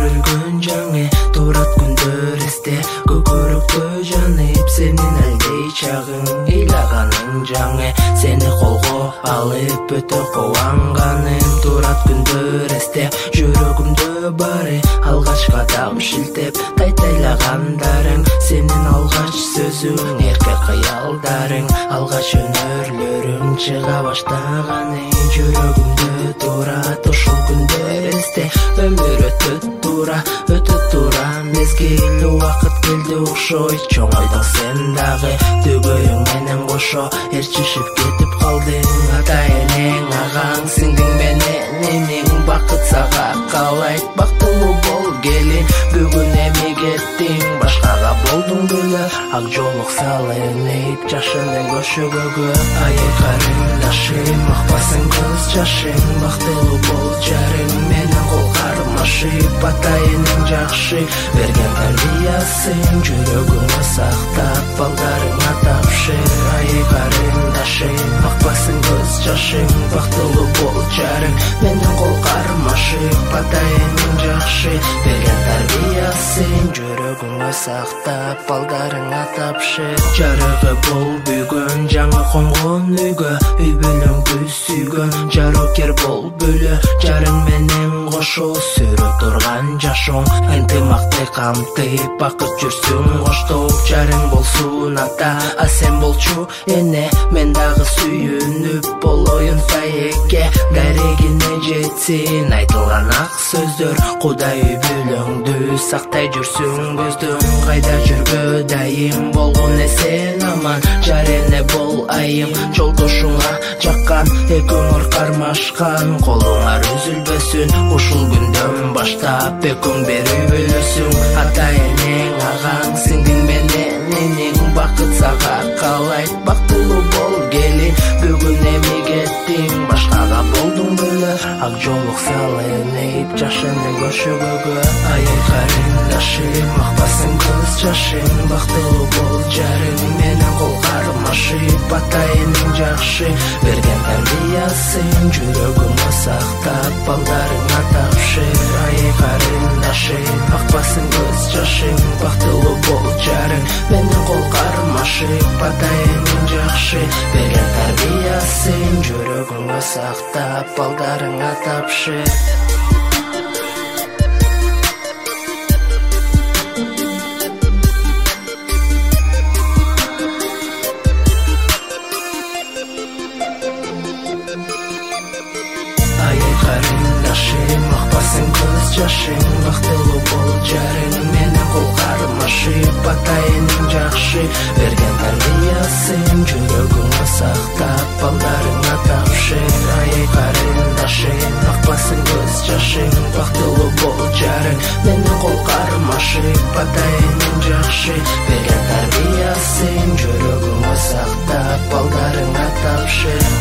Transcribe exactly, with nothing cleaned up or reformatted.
бөлгөн жаңы турат күндөр эсте көкөрөктө жанып сенин алдей чагың ыйлаганың жаңы сени колго алып өтө кубанганым турат күндөр эсте жүрөгүмдө бары алгачка дам шилтеп тайтайлагандарың сенин алгач сөзүң эрке кыялдарың алгач өнөрлөрүң чыга баштаганы жүрөгүмдө турат ушул күндөр эсте өмүр өтөт тура өтөт тура мезгил убакыт келди окшойт чоңойдуң сен дагы түгөйүң менен кошо ээрчишип кетип калдың ата энең агаң сиңдиң менен эниң бакыт сага каалайт бактылуу бол келин бүгүн эми кеттиң башкага болдуң беле ак жолук салынып жашындын көшөгөгө айы карындашым акпасын көз жашың бактылуу бол жарың менен кол кармашып ата энең жакшы берген тарбиясын жүрөгүңө сактап балдарыңа тапшыр айы карындашым акпасын көз жашың бактылуу бол жарың менен кол кармашып ата энең жакшы берген тарбиясын жүрөгүңө сактап балдарыңа тапшыр жарыгы бол бүгүн жаңы конгон үйгө үй бүлөңдү сүйгөн жарокер бол бөлө жарың менен кошо сүрө турган жашооң ынтымакты камтып бакыт жүрсүң коштоп жарың болсун ата а сен болчу эне мен дагы сүйүнүп болоюн фаекке дарегине жетсин айтылган ак сөздөр кудай үй бүлөңдү сактай жүрсүң көздөң кайда жүргө дайым болгон эсен аман жар эне бол айым жолдошуңа жаккан экөөңөр кармашкан колуңар үзүлбөсүн ушул күндөн баштап экөөң бир үй бүлөсүң ата энең агаң сиңдиң менен эниң бакыт сага каалайт бактылуу бол келин бүгүн эми кеттиң башкага болдуң беле ак жолук салынып жашындын көшөгөгө айы карындашым акпасын көз жашың бактылуу бол жарың менен кол кармашып ата энең жакшы берген тарбиясын жүрөгүңө сактап балдарыңа тапшыр айы карындашым акпасын көз жашың бактылуу бол жарың менен кол кармашып ата энең жакшы берген тарбиясын жүрөгүңө сактап балдарыңа тапшыр айы карындашым акпасын көз жашың бактылуу бол жарың менен кол кармашып ата энең жакшы берген тарбиясын жүрөгүңө сактап балдарыңа тапшыр айы карындашым акпасын көз жашың бактылуу бол жарың менен кол кармашып ата энең жакшы берген тарбиясын жүрөгүңө сактап балдарыңа тапшыр